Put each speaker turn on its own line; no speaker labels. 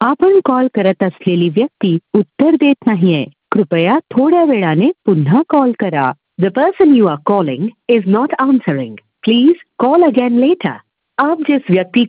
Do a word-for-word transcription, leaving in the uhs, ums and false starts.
आपण कॉल करत असलेली व्यक्ती उत्तर देत नाहीये. कृपया थोड्या वेळाने पुन्हा कॉल करा. The person you are calling is not answering. Please call again later. आप जिस व्यक्ति